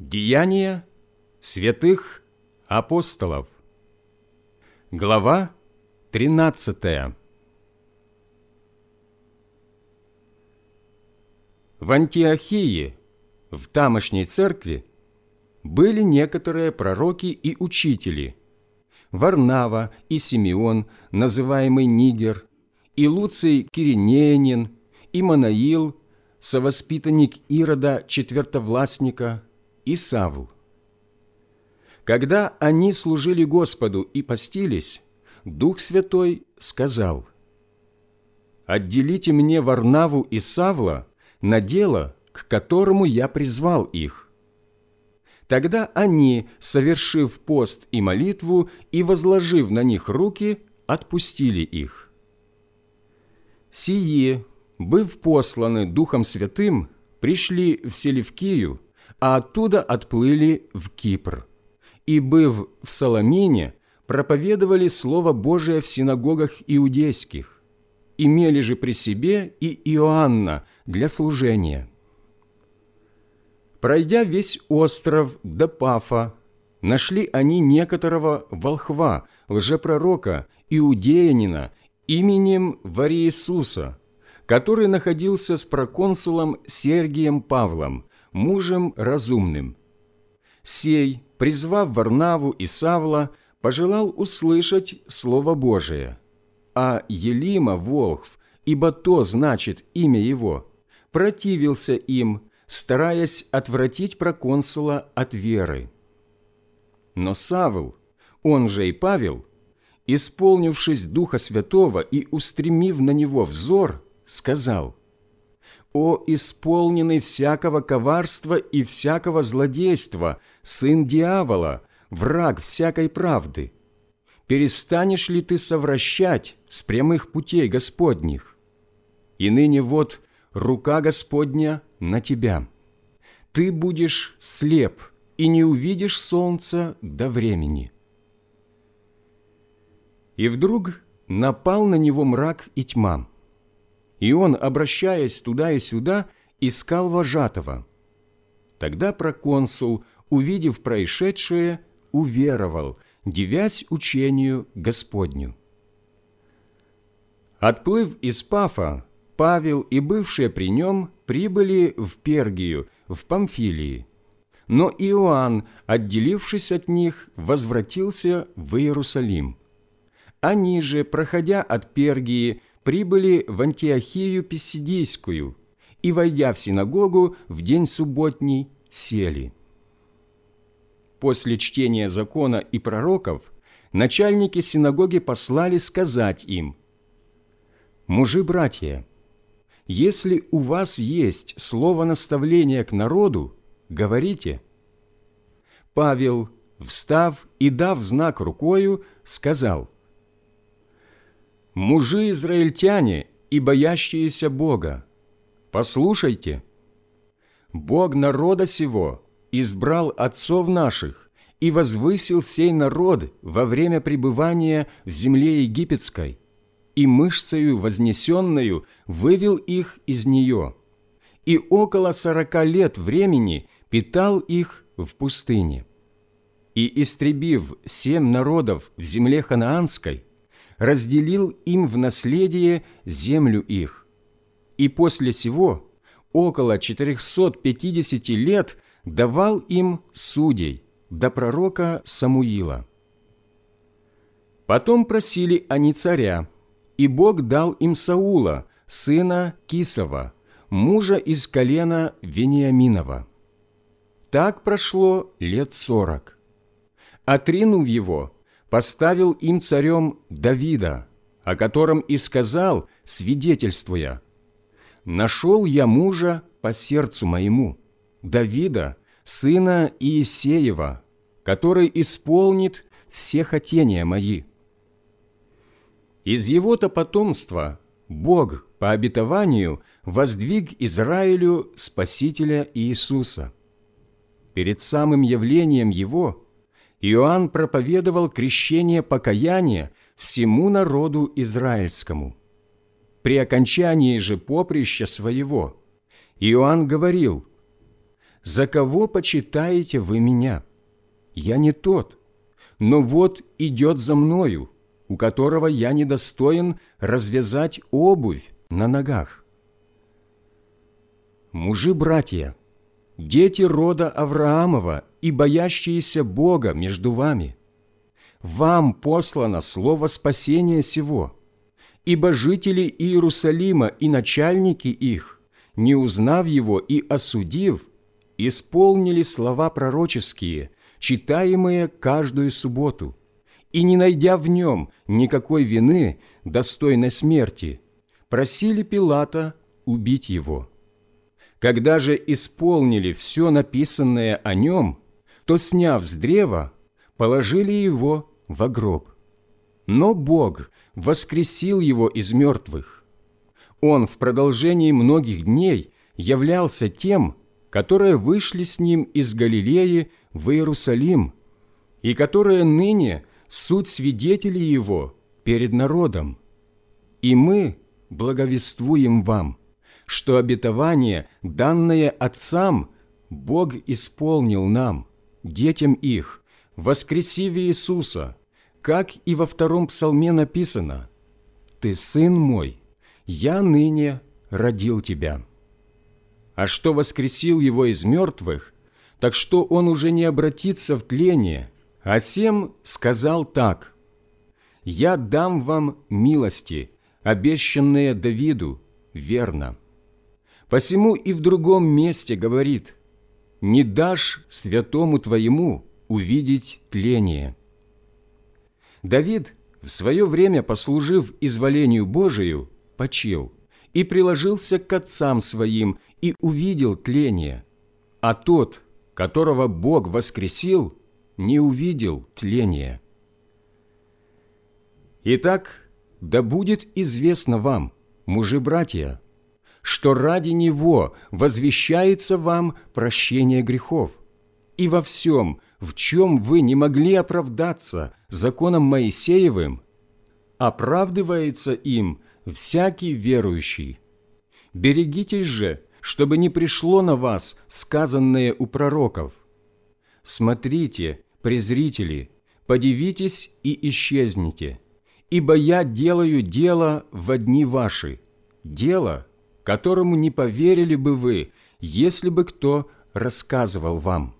Деяния святых апостолов. Глава 13. В Антиохии, в тамошней церкви, были некоторые пророки и учители: Варнава и Симеон, называемый Нигер, и Луций Киринеянин, и Манаил, совоспитанник Ирода четвертовластника, и Савл. Когда они служили Господу и постились, Дух Святой сказал: «Отделите мне Варнаву и Савла на дело, к которому я призвал их». Тогда они, совершив пост и молитву и возложив на них руки, отпустили их. Сии, быв посланы Духом Святым, пришли в Селевкию, а оттуда отплыли в Кипр, и, быв в Саламине, проповедовали Слово Божие в синагогах иудейских, имели же при себе и Иоанна для служения. Пройдя весь остров до Пафа, нашли они некоторого волхва, лжепророка, иудеянина, именем Вариисуса, который находился с проконсулом Сергием Павлом, мужем разумным. Сей, призвав Варнаву и Савла, пожелал услышать Слово Божие, а Елима волхв, ибо то значит имя его, противился им, стараясь отвратить проконсула от веры. Но Савл, он же и Павел, исполнившись Духа Святого и устремив на него взор, сказал: «О исполненный всякого коварства и всякого злодейства, сын дьявола, враг всякой правды, перестанешь ли ты совращать с прямых путей Господних? И ныне вот рука Господня на тебя. Ты будешь слеп и не увидишь солнца до времени». И вдруг напал на него мрак и тьма, и он, обращаясь туда и сюда, искал вожатого. Тогда проконсул, увидев происшедшее, уверовал, дивясь учению Господню. Отплыв из Пафа, Павел и бывшие при нем прибыли в Пергию, в Памфилии. Но Иоанн, отделившись от них, возвратился в Иерусалим. Они же, проходя от Пергии, прибыли в Антиохию Писидийскую и, войдя в синагогу в день субботний, сели. После чтения закона и пророков начальники синагоги послали сказать им: «Мужи-братья, если у вас есть слово наставления к народу, говорите». Павел, встав и дав знак рукою, сказал: «Мужи израильтяне и боящиеся Бога, послушайте. Бог народа сего избрал отцов наших и возвысил сей народ во время пребывания в земле египетской, и мышцею вознесенною вывел их из нее, и около 40 лет времени питал их в пустыне. И, истребив 7 народов в земле ханаанской, разделил им в наследие землю их, и после сего около 450 лет давал им судей до пророка Самуила. Потом просили они царя, и Бог дал им Саула, сына Кисова, мужа из колена Вениаминова. Так прошло лет 40. Отринув его, поставил им царем Давида, о котором и сказал, свидетельствуя: «Нашел я мужа по сердцу моему, Давида, сына Иисеева, который исполнит все хотения мои». Из его-то потомства Бог по обетованию воздвиг Израилю Спасителя Иисуса. Перед самым явлением Его Иоанн проповедовал крещение покаяния всему народу израильскому. При окончании же поприща своего Иоанн говорил: «За кого почитаете вы меня? Я не тот, но вот идет за мною, у которого я недостоин развязать обувь на ногах». Мужи-братья, дети рода Авраамова и боящиеся Бога между вами, вам послано слово спасения сего, ибо жители Иерусалима и начальники их, не узнав его и осудив, исполнили слова пророческие, читаемые каждую субботу, и, не найдя в нем никакой вины, достойной смерти, просили Пилата убить его. Когда же исполнили все написанное о нем, то, сняв с древа, положили его во гроб. Но Бог воскресил его из мертвых. Он в продолжении многих дней являлся тем, которые вышли с ним из Галилеи в Иерусалим, и которые ныне суть свидетели его перед народом. И мы благовествуем вам, что обетование, данное отцам, Бог исполнил нам, детям их, воскресив Иисуса, как и во 2 псалме написано: «Ты, сын мой, я ныне родил тебя». А что воскресил его из мертвых, так что он уже не обратится в тление, а сем сказал так: «Я дам вам милости, обещанные Давиду, верно». Посему и в другом месте говорит: «Не дашь святому твоему увидеть тление». Давид, в свое время послужив изволению Божию, почил и приложился к отцам своим и увидел тление, а тот, которого Бог воскресил, не увидел тления. Итак, да будет известно вам, мужи-братья, что ради Него возвещается вам прощение грехов, и во всем, в чем вы не могли оправдаться законом Моисеевым, оправдывается им всякий верующий. Берегитесь же, чтобы не пришло на вас сказанное у пророков: «Смотрите, презрители, подивитесь и исчезните, ибо я делаю дело во дни ваши, дело, которому не поверили бы вы, если бы кто рассказывал вам».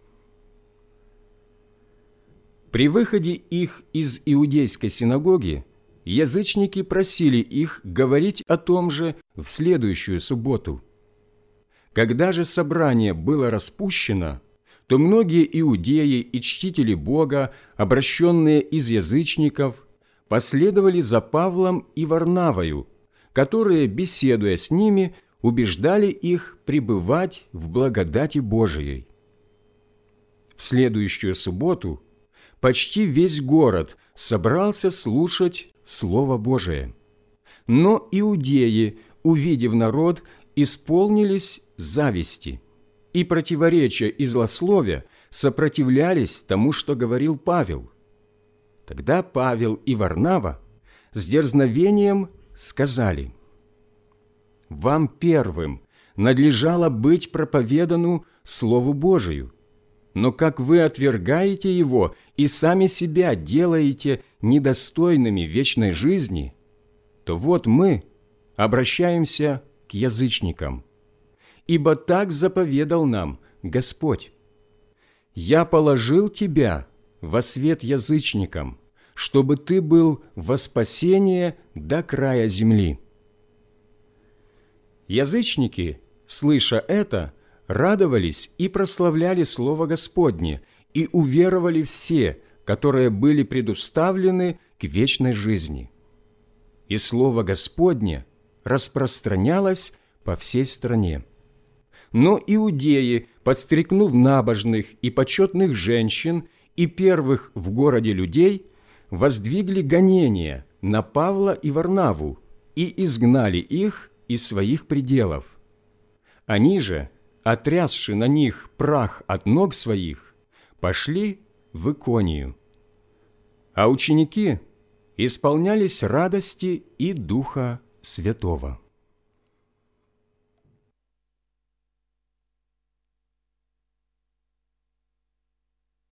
При выходе их из иудейской синагоги язычники просили их говорить о том же в следующую субботу. Когда же собрание было распущено, то многие иудеи и чтители Бога, обращенные из язычников, последовали за Павлом и Варнавою, которые, беседуя с ними, убеждали их пребывать в благодати Божией. В следующую субботу почти весь город собрался слушать Слово Божие. Но иудеи, увидев народ, исполнились зависти и, противоречия и злословия, сопротивлялись тому, что говорил Павел. Тогда Павел и Варнава с дерзновением сказали: «Вам первым надлежало быть проповедану Слову Божию, но как вы отвергаете его и сами себя делаете недостойными вечной жизни, то вот мы обращаемся к язычникам. Ибо так заповедал нам Господь: «Я положил тебя во свет язычникам, чтобы ты был во спасение до края земли». Язычники, слыша это, радовались и прославляли Слово Господне, и уверовали все, которые были предуставлены к вечной жизни. И Слово Господне распространялось по всей стране. Но иудеи, подстрекнув набожных и почетных женщин и первых в городе людей, воздвигли гонения на Павла и Варнаву и изгнали их из своих пределов. Они же, отрясши на них прах от ног своих, пошли в Иконию. А ученики исполнялись радости и Духа Святого.